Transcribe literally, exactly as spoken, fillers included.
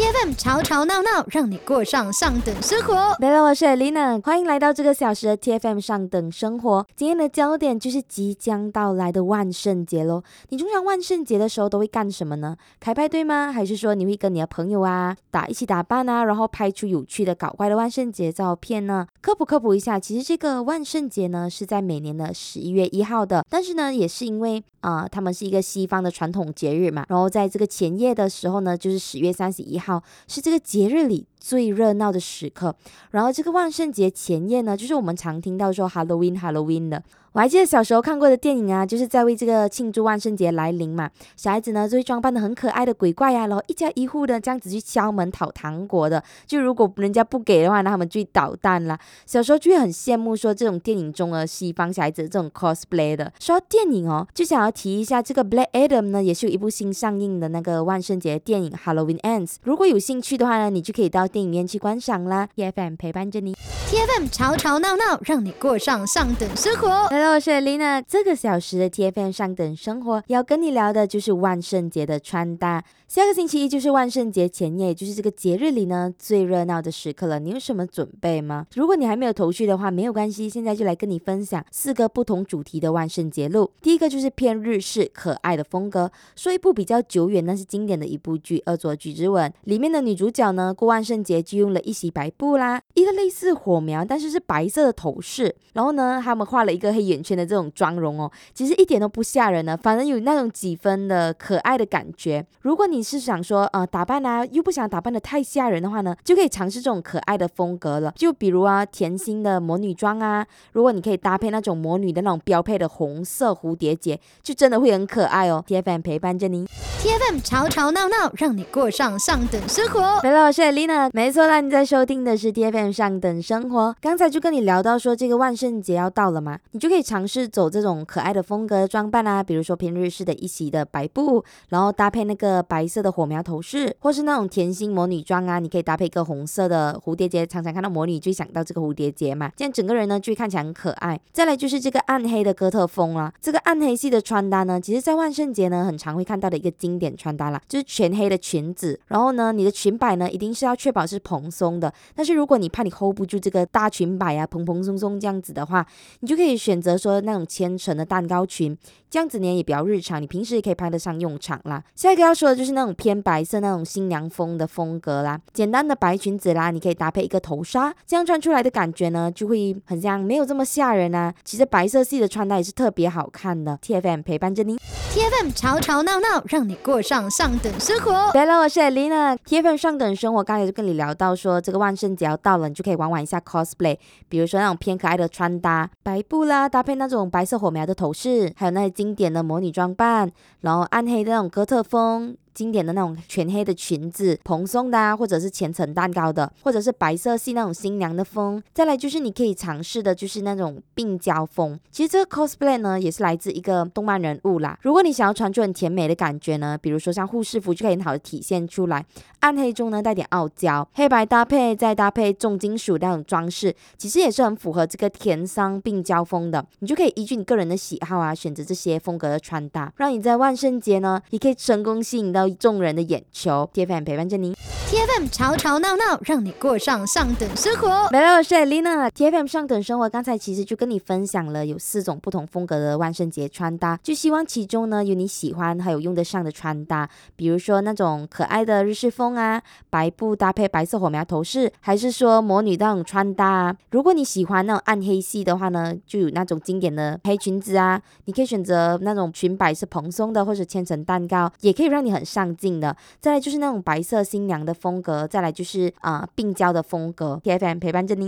T F M 吵吵闹闹，让你过上上等生活。 大家好，我是 Elena， 欢迎来到这个小时的 T F M 上等生活。今天的焦点就是即将到来的万圣节咯。你通常万圣节的时候都会干什么呢？开派对吗？还是说你会跟你的朋友啊打一起打扮啊，然后拍出有趣的搞怪的万圣节照片呢？科普科普一下，其实这个万圣节呢是在每年的十一月一号的，但是呢也是因为啊、呃，他们是一个西方的传统节日嘛，然后在这个前夜的时候呢，就是十月三十一号是这个节日里最热闹的时刻。然后这个万圣节前夜呢，就是我们常听到说 Halloween Halloween 的。我还记得小时候看过的电影啊，就是在为这个庆祝万圣节来临嘛，小孩子呢就会装扮的很可爱的鬼怪啊，然后一家一户的这样子去敲门讨糖果的，就如果人家不给的话，那他们就会捣蛋啦。小时候就会很羡慕说这种电影中的西方小孩子这种 cosplay 的。说到电影哦，就想要提一下这个 Black Adam 呢，也是有一部新上映的那个万圣节电影 Halloween Ends， 如果有兴趣的话呢，你就可以到电影院去观赏啦。T F M 陪伴着你 T F M 吵吵闹闹，让你过上上等生活。 大家好，我是 Elena， 这个小时的 T F M 上等生活要跟你聊的就是万圣节的穿搭。下个星期一就是万圣节前夜，也就是这个节日里呢最热闹的时刻了。你有什么准备吗？如果你还没有头绪的话，没有关系，现在就来跟你分享四个不同主题的万圣节路。第一个就是偏日式可爱的风格，说一部比较久远但是经典的一部剧《恶作剧之吻》，里面的女主角呢过万圣节就用了一袭白布啦，一个类似火苗但是是白色的头饰，然后呢他们画了一个黑眼圈的这种妆容哦，其实一点都不吓人呢，反正有那种几分的可爱的感觉。如果你是想说呃打扮啊，又不想打扮的太吓人的话呢，就可以尝试这种可爱的风格了。就比如啊甜心的魔女装啊，如果你可以搭配那种魔女的那种标配的红色蝴蝶结，就真的会很可爱哦。T F M 陪伴着你 T F M 吵吵闹闹，让你过上上等生活。 大家好，我是 Elena， 没错啦，你在收听的是 T F M 上等生活。刚才就跟你聊到说这个万圣节要到了嘛，你就可以尝试走这种可爱的风格装扮啊，比如说偏日式的一袭的白布，然后搭配那个白色的火苗头饰，或是那种甜心魔女装啊，你可以搭配一个红色的蝴蝶结，常常看到魔女就想到这个蝴蝶结嘛，这样整个人呢就会看起来很可爱。再来就是这个暗黑的哥特风啦，这个暗黑系的穿搭呢，其实在万圣节呢很常会看到的一个经典穿搭啦，就是全黑的裙子，然后呢你的裙摆呢一定是要确保是蓬松的，但是如果你怕你 hold 不住这个大裙摆啊，蓬蓬松松这样子的话，你就可以选择说那种千层的蛋糕裙，这样子呢也比较日常，你平时也可以派得上用场啦。下一个要说的就是那种偏白色那种新娘风的风格啦，简单的白裙子啦，你可以搭配一个头纱，这样穿出来的感觉呢就会很像没有这么吓人啊。其实白色系的穿搭也是特别好看的。 T F M 陪伴着你 T F M 吵吵闹闹，让你过上上等生活。 对了，我是 Elena。 T F M 上等生活刚才就跟你聊到说这个万圣节要到了，你就可以玩玩一下 cosplay， 比如说那种偏可爱的穿搭，白布啦搭配那种白色火苗的头饰，还有那些经典的魔女装扮，然后暗黑的那种哥特风，经典的那种全黑的裙子，蓬松的啊，或者是千层蛋糕的，或者是白色系那种新娘的风。再来就是你可以尝试的就是那种病娇风，其实这个 cosplay 呢也是来自一个动漫人物啦。如果你想要穿出很甜美的感觉呢，比如说像护士服就可以很好的体现出来，暗黑中呢带点傲娇，黑白搭配再搭配重金属那种装饰，其实也是很符合这个甜桑病娇风的。你就可以依据你个人的喜好啊，选择这些风格的穿搭，让你在万圣节呢也可以成功吸引到众人的眼球。 T F M 陪伴着你 T F M 吵吵闹闹，让你过上上等生活。 来了，我是 Elena。 T F M 上等生活刚才其实就跟你分享了有四种不同风格的万圣节穿搭，就希望其中呢有你喜欢还有用得上的穿搭，比如说那种可爱的日式风啊，白布搭配白色火苗头饰，还是说魔女那种穿搭啊。如果你喜欢那种暗黑系的话呢，就有那种经典的黑裙子啊，你可以选择那种裙摆是蓬松的，或者千层蛋糕，也可以让你很上镜的。再来就是那种白色新娘的风格，再来就是啊、呃、病娇的风格。 T F M 陪伴着你